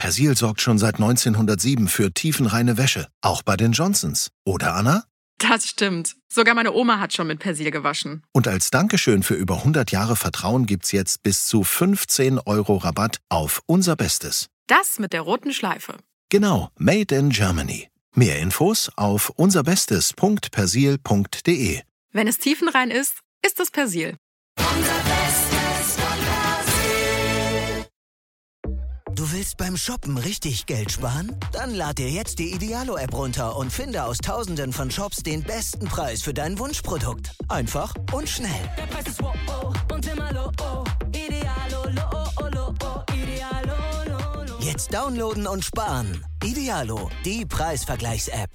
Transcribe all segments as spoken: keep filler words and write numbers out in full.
Persil sorgt schon seit neunzehnhundertsieben für tiefenreine Wäsche, auch bei den Johnsons. Oder, Anna? Das stimmt. Sogar meine Oma hat schon mit Persil gewaschen. Und als Dankeschön für über hundert Jahre Vertrauen gibt's jetzt bis zu fünfzehn Euro Rabatt auf unser Bestes. Das mit der roten Schleife. Genau, Made in Germany. Mehr Infos auf unserbestes punkt persil punkt de. Wenn es tiefenrein ist, ist es Persil. Du willst beim Shoppen richtig Geld sparen? Dann lad dir jetzt die Idealo-App runter und finde aus Tausenden von Shops den besten Preis für dein Wunschprodukt. Einfach und schnell. Der Preis ist wow, oh, und immer low, oh. Idealo, low, oh, low, oh. Idealo, low, low. Jetzt downloaden und sparen. Idealo, die Preisvergleichs-App.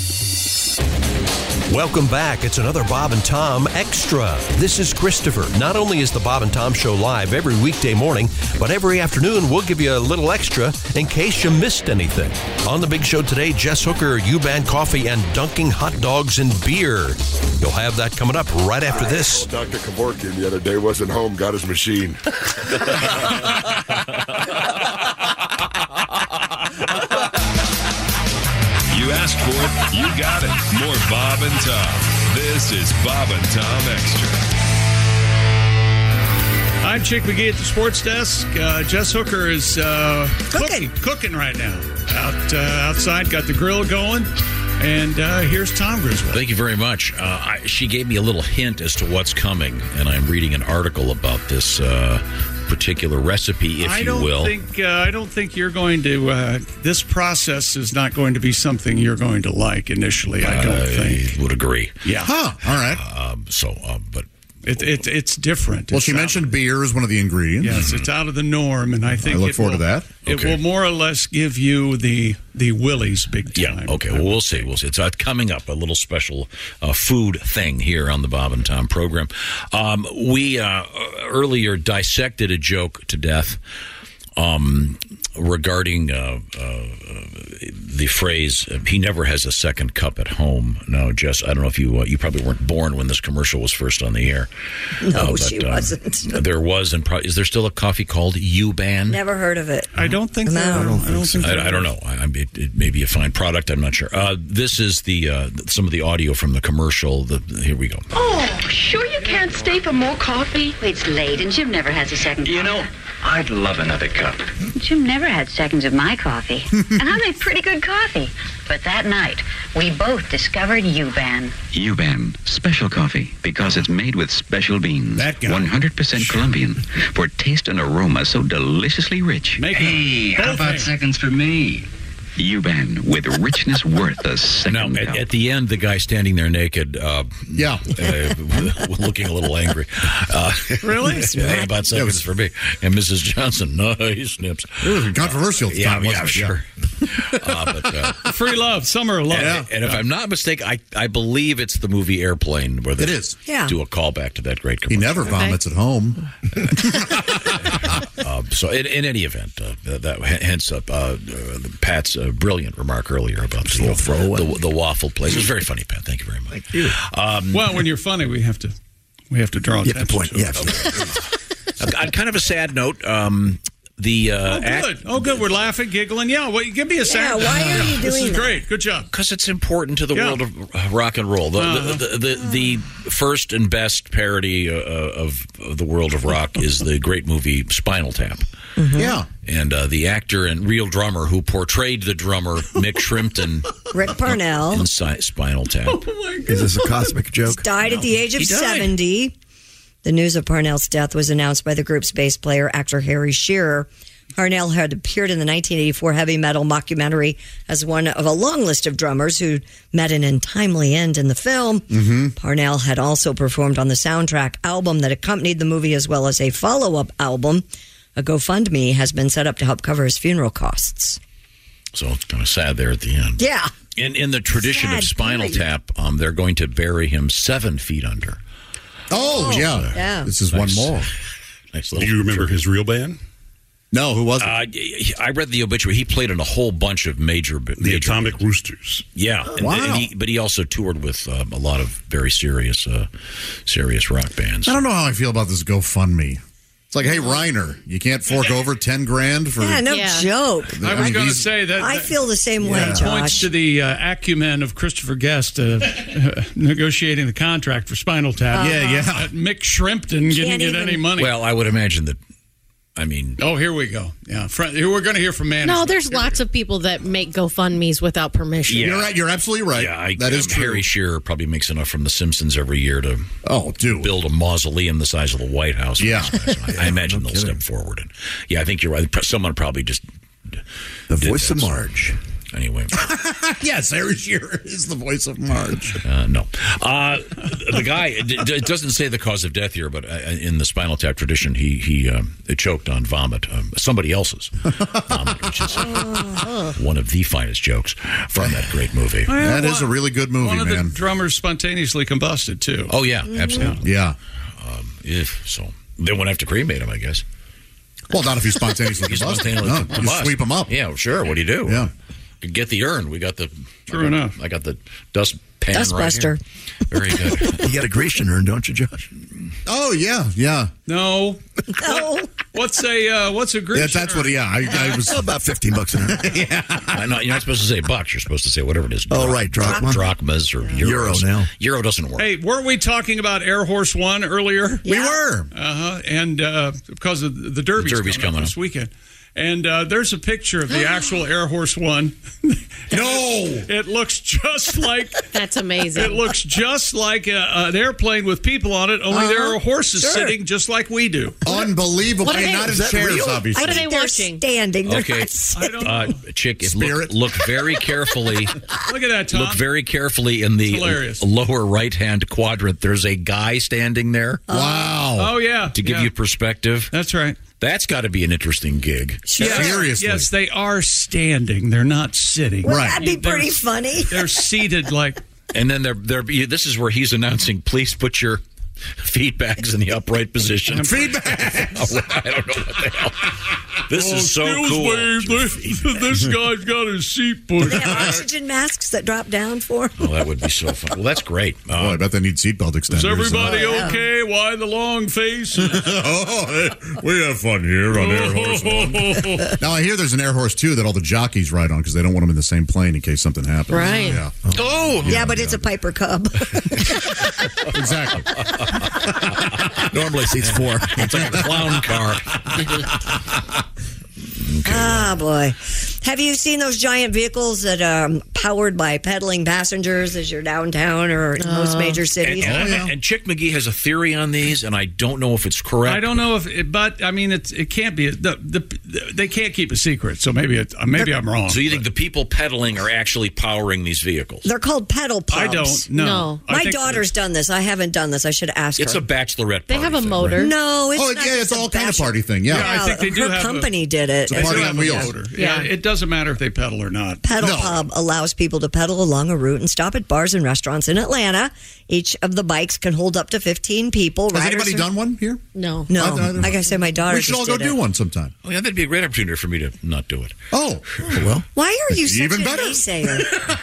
Welcome back. It's another Bob and Tom Extra. This is Christopher. Not only is the Bob and Tom Show live every weekday morning, but every afternoon we'll give you a little extra in case you missed anything. On the big show today, Jess Hooker, U-Bahn Coffee, and dunking hot dogs in beer. You'll have that coming up right after this. Doctor Kevorkian the other day wasn't home, got his machine. You asked for it, you got it. More Bob and Tom. This is Bob and Tom Extra. I'm Chick McGee at the sports desk. Uh, Jess Hooker is uh, cooking. cooking cooking right now. Out uh, outside, got the grill going. And uh, here's Tom Griswold. Thank you very much. Uh, I, she gave me a little hint as to what's coming, and I'm reading an article about this uh, particular recipe, if I you don't will. Think, uh, I don't think you're going to. Uh, this process is not going to be something you're going to like initially. I don't I think. would agree. Yeah. Huh. All right. Um, so, uh, but. It, it, it's different. Well, it's she mentioned of, beer as one of the ingredients. Yes, it's out of the norm, and I think I look it forward will, to that. It okay. will more or less give you the the Willys big time. Yeah, okay, well, we'll see. We'll see. It's uh, coming up, a little special uh, food thing here on the Bob and Tom program. Um, we uh, earlier dissected a joke to death um, regarding uh, uh, the phrase, uh, he never has a second cup at home. Now, Jess, I don't know if you uh, you probably weren't born when this commercial was first on the air. No, uh, but, she uh, wasn't. There was, and pro- is there still a coffee called U-Ban? Never heard of it. I don't think no. there, I don't, I don't think I, I don't know. I, it, it may be a fine product. I'm not sure. Uh, this is the uh, some of the audio from the commercial. The, here we go. Oh, sure you can't stay for more coffee? It's late, and Jim never has a second cup. You know, I'd love another cup. Jim never had seconds of my coffee. And I make pretty good coffee. But that night, we both discovered U-Ban. U-Ban, special coffee, because it's made with special beans. That guy. one hundred percent Colombian, for taste and aroma so deliciously rich. Make hey, how about things. seconds for me? U-Ban, with richness worth a second Now, cup. at, at the end, the guy standing there naked, uh, Yeah. uh, looking a little angry. Uh, Really? yeah, about seconds was- for me. And Missus Johnson, nice snips. It was controversial at the Yeah, time, yeah, wasn't it? sure. uh, but, uh, Free love, summer of love. and, and if I'm not mistaken, I, I believe it's the movie Airplane where they It is. Yeah. do a callback to that great He commercial. never vomits at home. Uh, so in, in any event, uh, that hence uh, uh, Pat's uh, brilliant remark earlier about the, the, the waffle place. It was very funny, Pat. Thank you very much. Thank you. Um, Well, when you're funny, we have to we have to draw You have to attention point. to it. Yeah. on kind of a sad note, um, the uh, Oh, good. Oh, good. We're laughing, giggling. Yeah, well, give me a Yeah, second. why are you This doing is that? great. Good job. because it's important to the Yeah. world of rock and roll. The, Uh-huh. the, the, the, the first and best parody uh, of, of the world of rock is the great movie Spinal Tap. Yeah. And uh, the actor and real drummer who portrayed the drummer, Mick Shrimpton, Rick Parnell in Si- Spinal Tap. Is this a cosmic joke? died at the age of He died. seventy. The news of Parnell's death was announced by the group's bass player, actor Harry Shearer. Parnell had appeared in the nineteen eighty-four heavy metal mockumentary as one of a long list of drummers who met an untimely end in the film. Mm-hmm. Parnell had also performed on the soundtrack album that accompanied the movie, as well as a follow-up album. A GoFundMe has been set up to help cover his funeral costs. So it's kind of sad there at the end. Yeah. In in the tradition Sad of Spinal period. Tap, um, they're going to bury him seven feet under. Oh, yeah. Yeah. This is Nice. one more. Nice Do little you remember his real band? No, who was it? Uh, I read the obituary. He played in a whole bunch of major, The major Atomic Roosters. Yeah, and, Wow. and he, but he also toured with um, a lot of very serious, uh, serious rock bands. I don't know how I feel about this GoFundMe. It's like, hey, Reiner, you can't fork over ten grand for. Yeah, no Yeah. joke. I was mean, going to he's- say that. I that feel the same way, points Josh. to the uh, acumen of Christopher Guest uh, uh, negotiating the contract for Spinal Tap. Yeah, yeah. Uh, Mick Shrimpton didn't Can't get even- any money. Well, I would imagine that. I mean, oh, here we go. Yeah, Fr- we're going to hear from management. No, there's lots of people that make GoFundMes without permission. Yeah. You're right. You're absolutely right. yeah, I, that is um, true. Harry Shearer probably makes enough from The Simpsons every year to oh, dude. build a mausoleum the size of the White House. for Yeah. these guys. I, I imagine they'll step forward. And yeah, I think you're right. Someone probably just The did voice that. of Marge. Anyway, Yes, Harry Shearer is the voice of Marge. uh, no. Uh, the guy, it, it doesn't say the cause of death here, but uh, in the Spinal Tap tradition, he he um, choked on vomit, um, somebody else's vomit, which is one of the finest jokes from that great movie. Well, That is a one- really good movie, One of man. the drummers spontaneously combusted, too. Oh, yeah, absolutely. Yeah. Um, if so, they won't have to cremate him, I guess. Well, not if he's spontaneously He's combusted. spontaneously No, you combust. sweep him up. Yeah, sure. What do you do? Yeah. Get the urn. We got the. True I got, enough. I got the dust pan Dustbuster. right here. Very good. You got a Grecian urn, don't you, Josh? Oh, yeah, yeah. No. No. What's a uh, what's a Grecian? Yeah, that's what, yeah. I, I was. About fifteen bucks an hour. I'm not, you're not supposed to say bucks. You're supposed to say whatever it is. Oh, right, drachma. Drachmas or euros. Euro now. Euro doesn't work. Hey, weren't we talking about Air Horse One earlier? We were. Uh-huh. And uh, because of the Derby's, The Derby's coming, coming up up. this weekend. And uh, there's a picture of the actual Air Horse One. No! It looks just like That's amazing. it looks just like a, an airplane with people on it. Only there Uh-huh. are horses Sure. sitting just like we do. Unbelievable. What are I mean, they- not in Is that chairs, real? obviously. What are they They're watching? standing. They're Okay. not sitting. Uh, chick, it look, Spirit. look very carefully. Look at that, Tom. Look very carefully in the It's hilarious. lower right-hand quadrant. There's a guy standing there Wow. Oh yeah, to give yeah. you perspective. That's right. That's got to be an interesting gig. Yes, Seriously. yes, they are standing. They're not sitting. Well, Right. that'd be They're- pretty funny. They're seated like. And then they're, they're, this is where he's announcing, please put your feed bags in the upright position. Feedback. I don't know what the hell. This Oh, is so excuse cool. me, this, this guy's got his seat pushed. They have oxygen masks that drop down for 'em. Oh, that would be so fun. Well, that's great. Oh, I bet they need seatbelt extenders. Is everybody Oh, yeah. okay? Why the long face? oh, hey, we have fun here on Air Horse One. Now, I hear there's an Air Horse two that all the jockeys ride on because they don't want them in the same plane in case something happens. Right. Yeah. Oh, Yeah, but it's a Piper Cub. Exactly. Normally seats four. It's like a clown car. Ah, boy. Have you seen those giant vehicles that are um, powered by pedaling passengers as you're downtown or in most major cities? And, and, and Chick McGee has a theory on these, and I don't know if it's correct. I don't know if, it, but I mean, it's it can't be. The, the, they can't keep a secret, so maybe it, maybe I'm wrong. So you think the people pedaling are actually powering these vehicles? They're called pedal pubs. I don't know. No. I My think- daughter's done this. I haven't done this. I should ask It's her. a bachelorette They party have a thing, motor. right? No, it's Oh, not yeah, just it's a all kind of bachelor- party thing. Yeah. Yeah, I think they do her have a- company did it. It's a party They on have a wheels. motor. Yeah. Yeah. It doesn't matter if they pedal or not. Pedal No. Pub allows people to pedal along a route and stop at bars and restaurants in Atlanta. Each of the bikes can hold up to fifteen people. Has Riders anybody are- done one here? No. No. I- I- Like I said, my daughter We should all just go did do it. one sometime. Oh, yeah, that'd be a great opportunity for me to not do it. Oh, well. Why are you such Even a better. naysayer?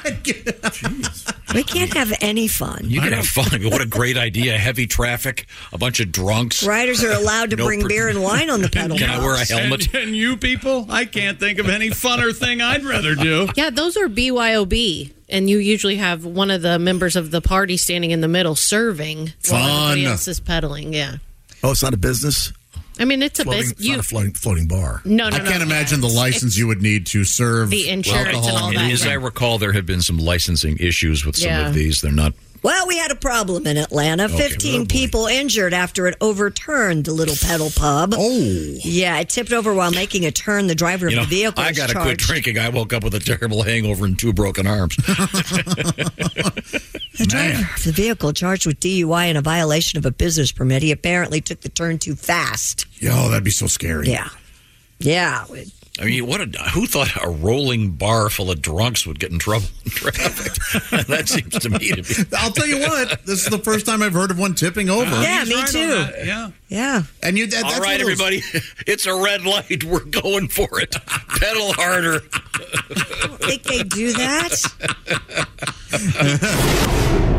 We can't have any fun. You can have fun. What a great idea. Heavy traffic, a bunch of drunks. Riders are allowed to No bring per- beer and wine on the pedal Can I wear a pubs. helmet? And, and you people, I can't think of any funner thing I'd rather do. Yeah, those are B Y O B. And you usually have one of the members of the party standing in the middle serving while everybody Fun. else is pedaling. Yeah. Oh, it's not a business? I mean, it's a Floating, business. it's You, not a floating, floating bar. no, no, I no. can't imagine the license you would need to serve The insurance and alcohol. all And that. as I recall, there have been some licensing issues with some Yeah. of these. They're not. Well, we had a problem in Atlanta. Okay, fifteen oh boy. people injured after it overturned the little pedal pub. Oh. Yeah, it tipped over while making a turn. The driver of You know, the vehicle I was got to quit charged. drinking. I woke up with a terrible hangover and two broken arms. The driver of the vehicle charged with D U I and a violation of a business permit. He apparently took the turn too fast. Yo, that'd be so scary. Yeah. Yeah. it- I mean, what? A, who thought a rolling bar full of drunks would get in trouble in traffic? That seems to me to be. I'll tell you what, this is the first time I've heard of one tipping over. Yeah, He's me right on too. that, Yeah. Yeah. And you, that, All that's right, one of those- everybody, it's a red light. We're going for it. Pedal harder. Think they do that?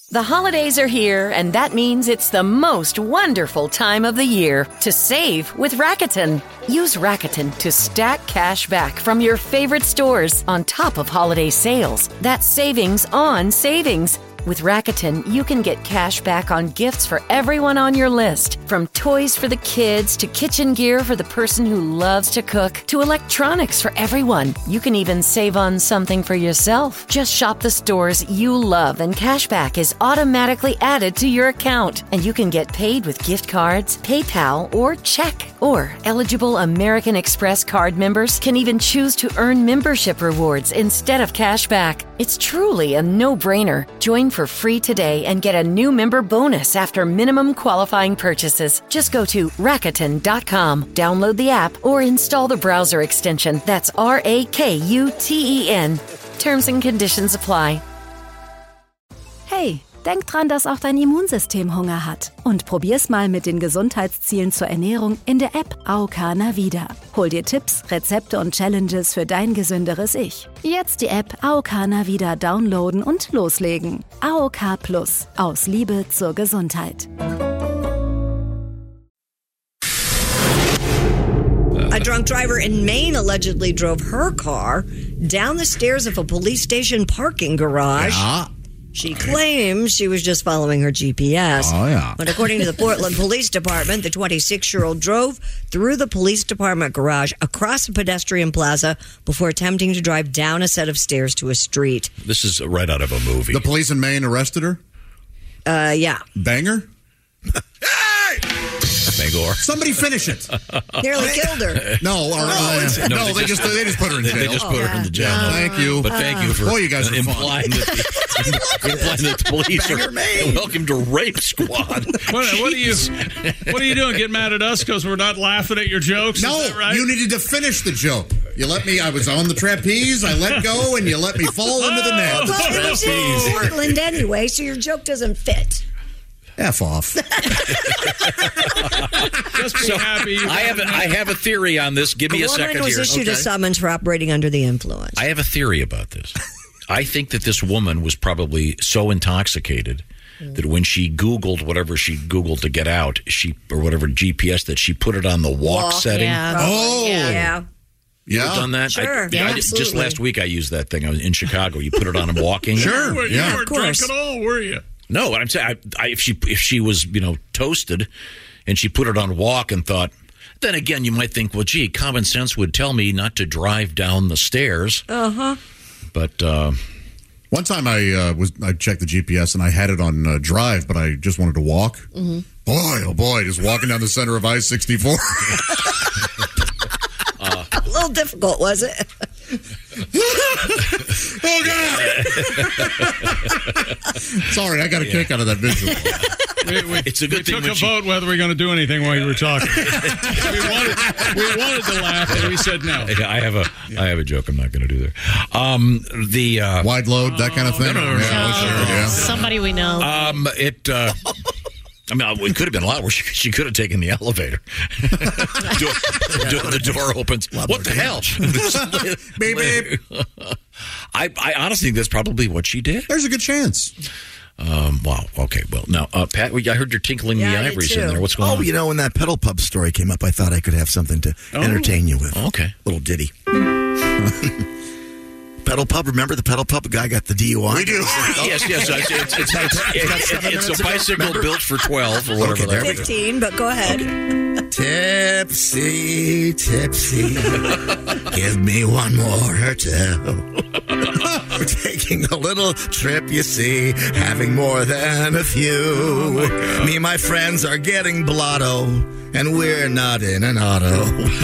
The holidays are here, and that means it's the most wonderful time of the year to save with Rakuten. Use Rakuten to stack cash back from your favorite stores on top of holiday sales. That's savings on savings. With Rakuten, you can get cash back on gifts for everyone on your list. From toys for the kids to kitchen gear for the person who loves to cook to electronics for everyone. You can even save on something for yourself. Just shop the stores you love and cash back is automatically added to your account. And you can get paid with gift cards, PayPal, or check. Or eligible American Express card members can even choose to earn membership rewards instead of cash back. It's truly a no-brainer. Join for free today and get a new member bonus after minimum qualifying purchases. Just go to Rakuten dot com, download the app, or install the browser extension. That's R A K U T E N. Terms and conditions apply. Hey, denk dran, dass auch dein Immunsystem Hunger hat. Und probier's mal mit den Gesundheitszielen zur Ernährung in der App A O K Navida. Hol dir Tipps, Rezepte und Challenges für dein gesünderes Ich. Jetzt die App A O K Navida downloaden und loslegen. A O K Plus. Aus Liebe zur Gesundheit. A drunk driver in Maine allegedly drove her car down the stairs of a police station parking garage. Yeah. She claims she was just following her G P S. Oh, yeah. But according to the Portland Police Department, the twenty-six-year-old drove through the police department garage across a pedestrian plaza before attempting to drive down a set of stairs to a street. This is right out of a movie. The police in Maine arrested her? Uh, yeah. Banger? Bangor. Somebody finish it. Nearly killed her. No, or, uh, no, no, they just they just put her in jail. They just put oh, her in the jail. Yeah. Thank you. But thank you for Boy, you guys are implying, that the, implying that the police are welcome to Rape Squad. What, what are you? What are you doing? Get mad at us because we're not laughing at your jokes? No, Is that right? you needed to finish the joke. You let me. I was on the trapeze. I let go, and you let me fall into the net. Well, it was in Portland anyway, so your joke doesn't fit. F off. Just be So, happy. you I have a, I have a theory on this. Give me The a woman second was here. issued a summons for operating under the influence. I have a theory about this. I think that this woman was probably so intoxicated that when she Googled whatever she Googled to get out, she or whatever G P S, that she put it on the walk, Walk, setting. yeah. Oh. Yeah. Yeah. You ever done that? Sure. I, Yeah, I did- just absolutely. last week I used that thing. I was in Chicago. You put it on walking. Sure. Well, you Yeah. weren't Of course. drunk at all, were you? No, I'm saying I, I, if she if she was you know toasted, and she put it on walk and thought. Then again, you might think, well, gee, common sense would tell me not to drive down the stairs. Uh huh. But uh, One time I uh, was I checked the G P S and I had it on uh, drive, but I just wanted to walk. Mm-hmm. Boy, oh boy, just walking down the center of I sixty-four. uh, A little difficult, was it? Oh God! Sorry, I got a Yeah. kick out of that visual. We, we, It's a good we thing took when a she- vote whether we are going to do anything while you were talking. we wanted, we wanted to laugh, and we said no. I have a I have a joke. I'm not going to do there. Um, the uh, Wide load, that kind of thing. No, no, no, yeah, no. sure, yeah. Somebody we know. Um, it. Uh, I mean, it could have been a lot worse. She, she could have taken the elevator. door, door, the door opens. What the hell? Beep, beep. I, I honestly think that's probably what she did. There's a good chance. Um, wow. Okay. Well, now, uh, Pat, I heard you're tinkling Yeah, the I did ivories too. in there. What's going oh, on? Oh, you know, when that pedal pub story came up, I thought I could have something to Oh. entertain you with. Okay. Little ditty. Pedal pub, remember the pedal pub guy got the D U I? We do. Yes, yes. It's, it's, it's, it's, it's, it's a bicycle built for twelve or whatever. Okay, there we go. Fifteen, but go ahead. Tipsy, tipsy, give me one more hotel. We're taking a little trip, you see, having more than a few. Me and my friends are getting blotto, and we're not in an auto.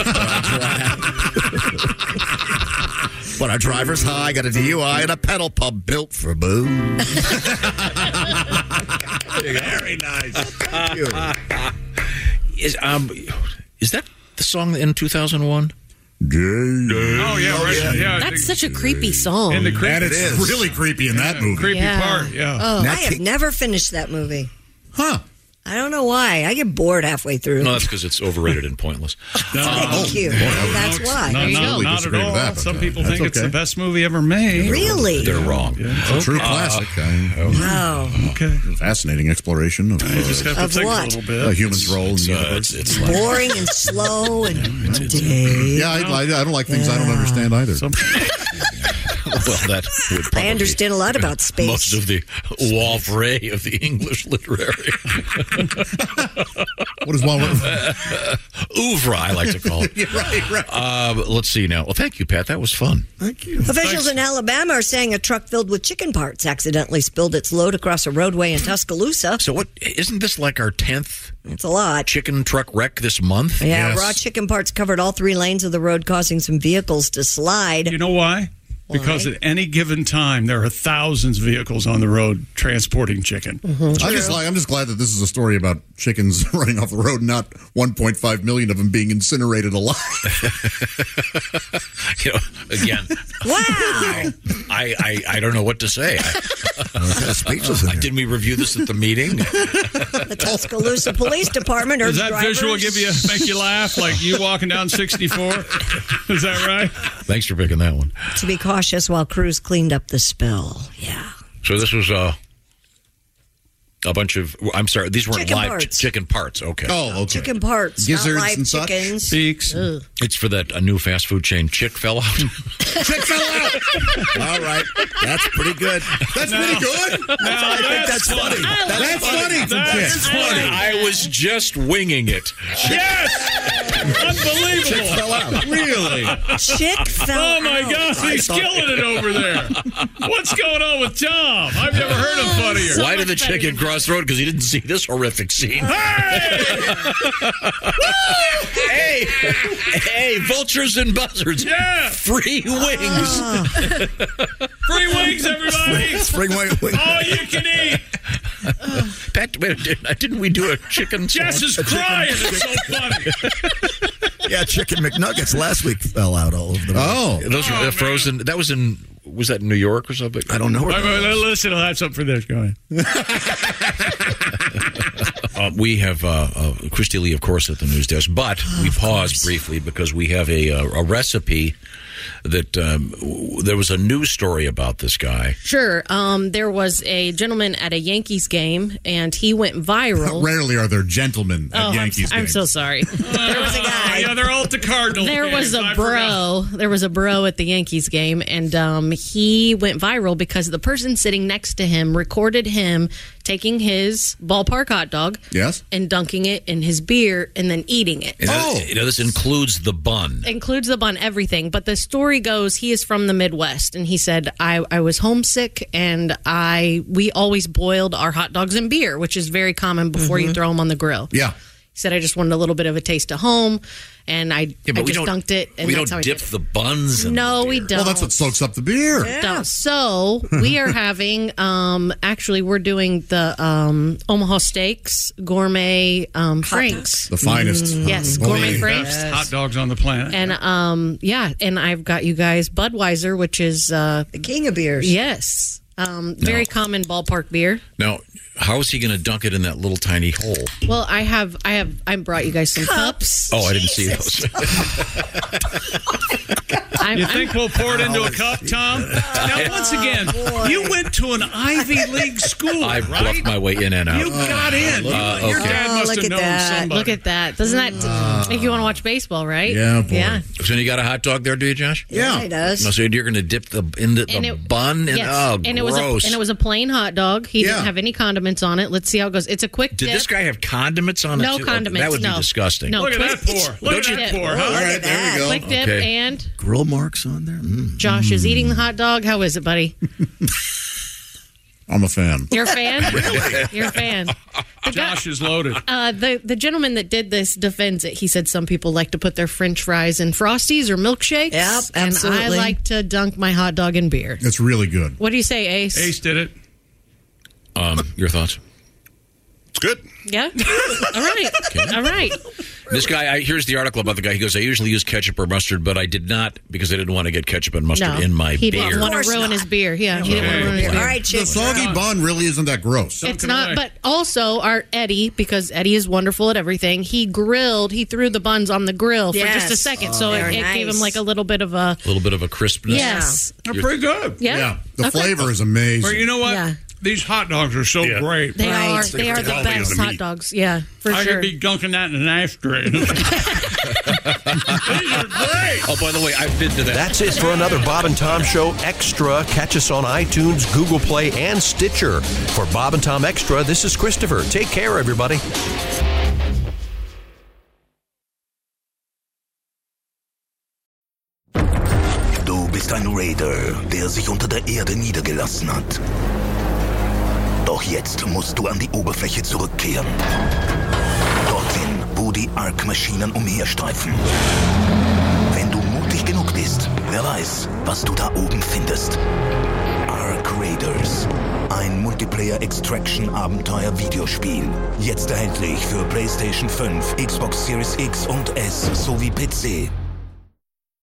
But our driver's high, got a D U I, and a pedal pub built for booze. Very nice. Is um is that the song in two thousand one? Oh yeah, right. yeah. yeah. That's the, such a creepy song. and the creepy, And it's is. really creepy in that movie. creepy Yeah. part. Yeah. Oh. I have never finished that movie. Huh. I don't know why. I get bored halfway through. No, that's because it's overrated and pointless. Thank you. That's why. No, There you not, go. not at all. that, Some but, uh, people that's think it's okay. the best movie ever made. Really? They're wrong. It's a true Uh, classic. I- Wow. Okay. Fascinating exploration of, uh, You just have to Of think what? a little bit. a human's role in the It's, uh, universe. it's, it's like, Boring and slow and mundane. Yeah, I, I, I don't like things I don't understand either. Some, well, that would probably I understand a lot about space. most of the oeuvre of the English literary. What is one? Oeuvre, I like to call it. right, right. Uh, let's see now. Well, thank you, Pat. That was fun. Thank you. Officials in Alabama are saying a truck filled with chicken parts accidentally spilled its load across a roadway in Tuscaloosa. So, what isn't this like our tenth It's a lot. chicken truck wreck this month? Yeah, Yes. raw chicken parts covered all three lanes of the road, causing some vehicles to slide. you know why? Because Why? at any given time, there are thousands of vehicles on the road transporting chicken. I just like, I'm just glad that this is a story about chickens running off the road, not one point five million of them being incinerated alive. You know, again, Wow. I, I, I don't know what to say. I, speechless in here. Didn't we review this at the meeting? The Tuscaloosa Police Department Does urged that drivers... visual give you make you laugh like you walking down sixty-four? Is that right? Thanks for picking that one. to be cautious while crews cleaned up the spill. Yeah. So this was uh, a bunch of. I'm sorry, these weren't Chicken live parts. ch- chicken parts. Okay. Oh, okay. Chicken parts, Gizzards not live and such? chickens. Beaks. Ugh. It's for that a new fast food chain. Chick fell out. Chick fell out. All right. That's pretty good. That's pretty good. I think that's funny. That's, That's funny from That's Chick. funny. I was just winging it. Yes! Unbelievable. Chick fell out. Really? Chick fell Oh, my out. gosh. He's I thought- killing it over there. What's going on with Tom? I've never heard him funnier. Why did the chicken cross the road? Because he didn't see this horrific scene. hey, hey, vultures and buzzards. Yeah. Free wings. Free wings, everybody. Spring white wing. All you can eat. Pat, wait, didn't, didn't we do a chicken? Jess is crying. It's so funny. Yeah, chicken McNuggets last week fell out all over the road. Oh, Those were Oh, uh, frozen. That was in. Was that in New York or something? I don't know. Where Wait, wait, wait, listen, I'll have something for this. Go ahead. Uh, we have uh, uh, Christy Lee, of course, at the news desk, but we paused briefly because we have a, uh, a recipe that um, w- there was a news story about this guy. Sure. Um, there was a gentleman at a Yankees game, and he went viral. Rarely are there gentlemen at Oh, I'm, Yankees I'm games. so sorry. There was a guy. Yeah, they're all at the Cardinals. There was games. a I forgot. bro. There was a bro at the Yankees game, and um, he went viral because the person sitting next to him recorded him taking his ballpark hot dog, Yes. and dunking it in his beer, and then eating it. And oh. you know, this includes the bun. Includes the bun, everything. But the story goes, he is from the Midwest, and he said, I, I was homesick, and I we always boiled our hot dogs in beer, which is very common before you throw them on the grill. Yeah. He said, I just wanted a little bit of a taste of home, and I, Yeah, but I we just don't- dunked it. And we that's don't how I dip did it. the buns in No, the we beer. don't. Well, that's what soaks up the beer. Don't. So we are having, um, actually, we're doing the um, Omaha Steaks gourmet um, franks. The finest. Mm, yes, gourmet The franks. best hot dogs on the planet. And um, yeah, and I've got you guys Budweiser, which is uh, the king of beers. Yes, um, very common ballpark beer. Now, how is he going to dunk it in that little tiny hole? Well, I have, I have, I brought you guys some cups. Oh, I didn't see those. I'm, You I'm- think we'll pour it into a cup, Tom? Now, once again, you went to an Ivy League school, I right? bluffed my way in and out. You got in. Uh, Your okay. dad Oh, must look have at known that. somebody. Look at that. Doesn't that make you want to watch baseball, right? Yeah, boy. Yeah. So you got a hot dog there, do you, Josh? Yeah, he does. No, so you're going to dip the into the And it- bun and Yes. oh, and it gross. was a, and it was a plain hot dog. He Yeah. didn't have any condiments on it. Let's see how it goes. It's a quick Did dip. this guy have condiments on it? No too? Oh, condiments, That would no. be disgusting. No. Look at quick- that pour. Look Don't at that you- pour, Oh, huh? All look right, at there we that. go. Quick dip Okay. and Grill marks on there. Mm. Josh is eating the hot dog. How is it, buddy? I'm a fan. You're a fan? You're a fan. The guy- Josh is loaded. Uh, the the gentleman that did this defends it. He said some people like to put their French fries in Frosties or milkshakes. Yep, And I absolutely. like to dunk my hot dog in beer. It's really good. What do you say, Ace? Ace did it. Um, your thoughts? It's good. Yeah. All right. All right. This guy, I, here's the article about the guy. He goes, I usually use ketchup or mustard, but I did not because I didn't want to get ketchup and mustard No. in my He beer. didn't want to ruin his beer. Yeah. He didn't want to ruin his beer. All right, The Chick. soggy bun really isn't that gross. It's not, but also our Eddie, because Eddie is wonderful at everything, he grilled, he threw the buns on the grill for Yes. just a second. so Oh, it, very it gave him nice. like a little bit of a. A little bit of a crispness. Yes. They're pretty good. Yeah. Yeah, the Okay. flavor is amazing. But you know what? Yeah. These hot dogs are so Yeah. great. They Right. are they are the quality of best the hot meat. dogs. Yeah, for I sure. could be dunking that in an ashtray. These are great. Oh, by the way, I've been to that. That's it for another Bob and Tom Show Extra. Catch us on iTunes, Google Play, and Stitcher. For Bob and Tom Extra, this is Christopher. Take care, everybody. Du bist ein Raider, der sich unter der Erde niedergelassen hat. Doch jetzt musst du an die Oberfläche zurückkehren. Dorthin, wo die Ark-Maschinen umherstreifen. Wenn du mutig genug bist, wer weiß, was du da oben findest. Ark Raiders. Ein Multiplayer-Extraction-Abenteuer-Videospiel. Jetzt erhältlich für PlayStation fünf, Xbox Series X und S sowie P C.